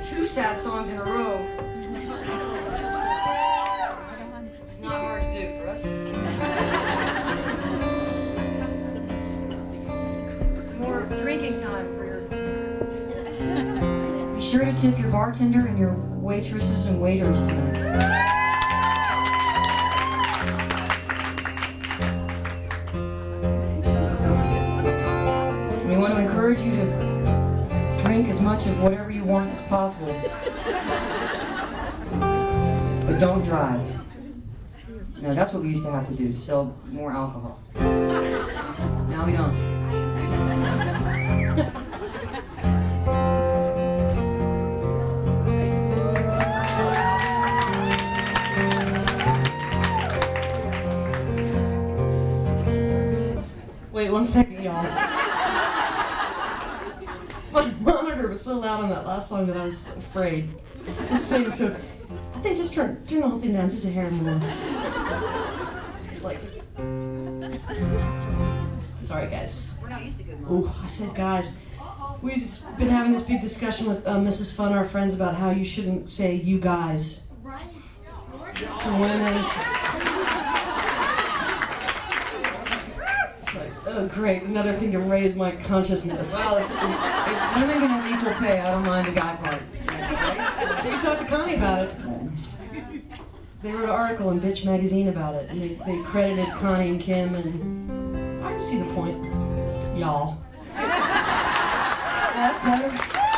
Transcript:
2 sad songs in a row. It's not hard to do for us. Some more drinking time for your... Be sure to tip your bartender and your waitresses and waiters tonight. We want to encourage you to drink as much of whatever you want as possible. But don't drive. No, that's what we used to have to do, to sell more alcohol. Now we don't. Wait 1 second, y'all. My monitor was so loud on that last song that I was afraid to sing, so I think just turn the whole thing down just a hair more. It's like... Sorry, guys. We're not used to good moms. Ooh, I said guys. We've just been having this big discussion with Mrs. Fun, our friends, about how you shouldn't say you guys to women. Oh, great. Another thing to raise my consciousness. Well, if women can have equal pay, I don't mind the guy part. Right? So we talked to Connie about it. They wrote an article in Bitch Magazine about it, and they credited Connie and Kim, and I can see the point. Y'all. That's better.